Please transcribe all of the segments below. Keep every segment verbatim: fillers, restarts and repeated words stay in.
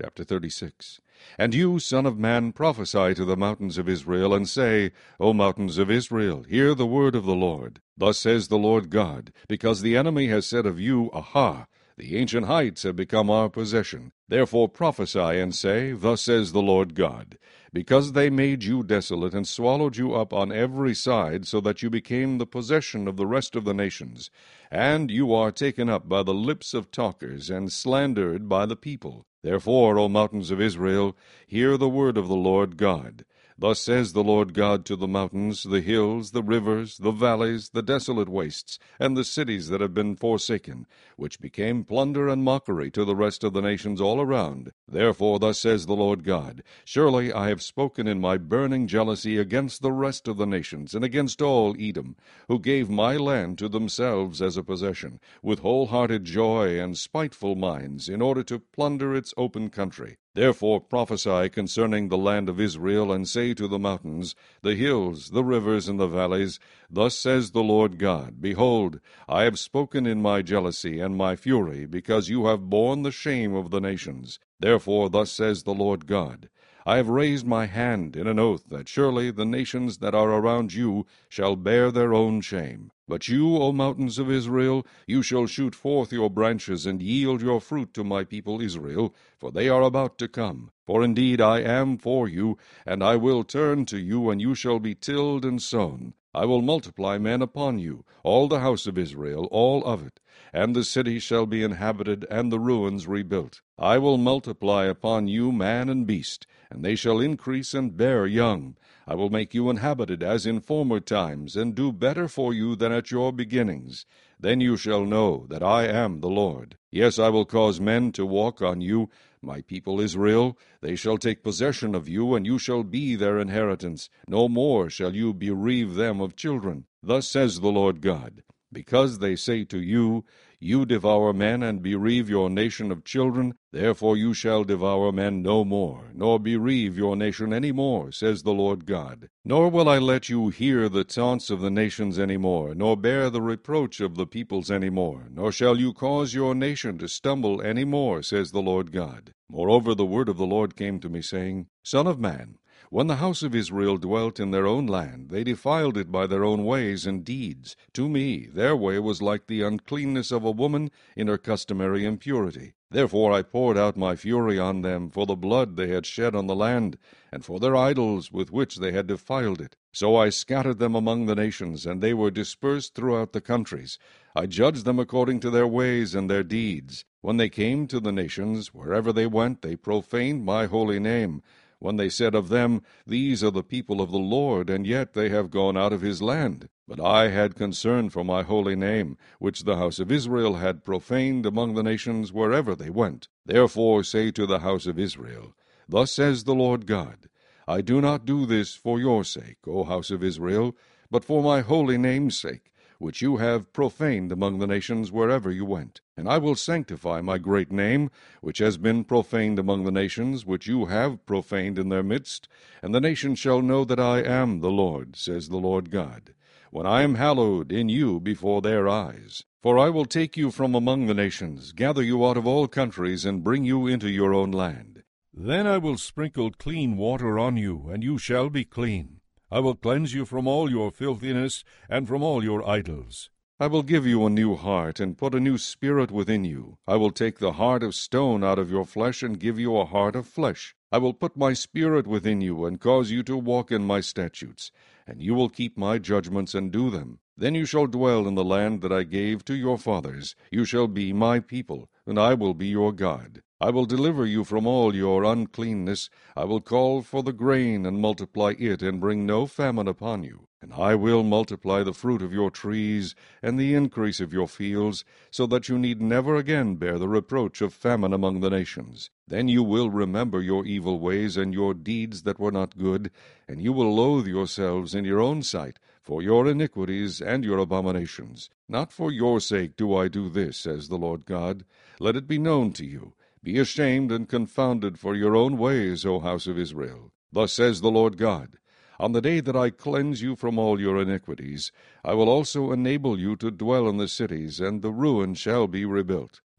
Chapter thirty-six. And you, son of man, prophesy to the mountains of Israel, and say, O mountains of Israel, hear the word of the Lord. Thus says the Lord God, because the enemy has said of you, Aha! The ancient heights have become our possession. Therefore prophesy and say, Thus says the Lord God, because they made you desolate and swallowed you up on every side, so that you became the possession of the rest of the nations, and you are taken up by the lips of talkers, and slandered by the people. Therefore, O mountains of Israel, hear the word of the Lord God. Thus says the Lord God to the mountains, the hills, the rivers, the valleys, the desolate wastes, and the cities that have been forsaken, which became plunder and mockery to the rest of the nations all around. Therefore thus says the Lord God, Surely I have spoken in my burning jealousy against the rest of the nations, and against all Edom, who gave my land to themselves as a possession, with wholehearted joy and spiteful minds, in order to plunder its open country. Therefore prophesy concerning the land of Israel, and say to the mountains, the hills, the rivers, and the valleys, Thus says the Lord God, Behold, I have spoken in my jealousy and my fury, because you have borne the shame of the nations. Therefore thus says the Lord God, I have raised my hand in an oath that surely the nations that are around you shall bear their own shame. But you, O mountains of Israel, you shall shoot forth your branches, and yield your fruit to my people Israel, for they are about to come. For indeed I am for you, and I will turn to you, and you shall be tilled and sown. I will multiply men upon you, all the house of Israel, all of it, and the city shall be inhabited, and the ruins rebuilt. I will multiply upon you man and beast, and they shall increase and bear young. I will make you inhabited as in former times, and do better for you than at your beginnings. Then you shall know that I am the Lord. Yes, I will cause men to walk on you, my people Israel. They shall take possession of you, and you shall be their inheritance. No more shall you bereave them of children. Thus says the Lord God, Because they say to you, You devour men, and bereave your nation of children, therefore you shall devour men no more, nor bereave your nation any more, says the Lord God. Nor will I let you hear the taunts of the nations any more, nor bear the reproach of the peoples any more, nor shall you cause your nation to stumble any more, says the Lord God. Moreover, the word of the Lord came to me, saying, Son of man, when the house of Israel dwelt in their own land, they defiled it by their own ways and deeds. To me their way was like the uncleanness of a woman in her customary impurity. Therefore I poured out my fury on them for the blood they had shed on the land, and for their idols with which they had defiled it. So I scattered them among the nations, and they were dispersed throughout the countries. I judged them according to their ways and their deeds. When they came to the nations, wherever they went, they profaned my holy name. When they said of them, These are the people of the Lord, and yet they have gone out of his land. But I had concern for my holy name, which the house of Israel had profaned among the nations wherever they went. Therefore say to the house of Israel, Thus says the Lord God, I do not do this for your sake, O house of Israel, but for my holy name's sake, which you have profaned among the nations wherever you went. And I will sanctify my great name, which has been profaned among the nations, which you have profaned in their midst, and the nations shall know that I am the Lord, says the Lord God, when I am hallowed in you before their eyes. For I will take you from among the nations, gather you out of all countries, and bring you into your own land. Then I will sprinkle clean water on you, and you shall be clean. I will cleanse you from all your filthiness, and from all your idols. I will give you a new heart, and put a new spirit within you. I will take the heart of stone out of your flesh, and give you a heart of flesh. I will put my spirit within you, and cause you to walk in my statutes, and you will keep my judgments and do them. Then you shall dwell in the land that I gave to your fathers. You shall be my people, and I will be your God. I will deliver you from all your uncleanness. I will call for the grain, and multiply it, and bring no famine upon you. And I will multiply the fruit of your trees, and the increase of your fields, so that you need never again bear the reproach of famine among the nations. Then you will remember your evil ways, and your deeds that were not good, and you will loathe yourselves in your own sight, for your iniquities and your abominations. Not for your sake do I do this, says the Lord God. Let it be known to you. Be ashamed and confounded for your own ways, O house of Israel. Thus says the Lord God, On the day that I cleanse you from all your iniquities, I will also enable you to dwell in the cities, and the ruin shall be rebuilt.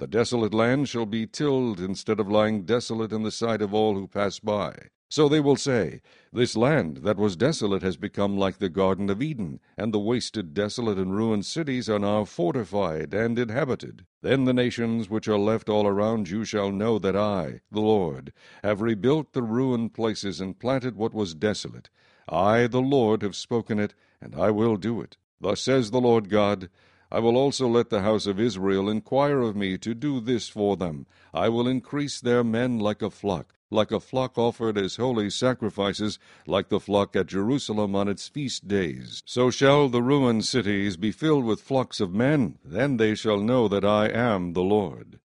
The desolate land shall be tilled instead of lying desolate in the sight of all who pass by. So they will say, This land that was desolate has become like the Garden of Eden, and the wasted, desolate, and ruined cities are now fortified and inhabited. Then the nations which are left all around you shall know that I, the Lord, have rebuilt the ruined places and planted what was desolate. I, the Lord, have spoken it, and I will do it. Thus says the Lord God, I will also let the house of Israel inquire of me to do this for them. I will increase their men like a flock, like a flock offered as holy sacrifices, like the flock at Jerusalem on its feast days. So shall the ruined cities be filled with flocks of men. Then they shall know that I am the Lord.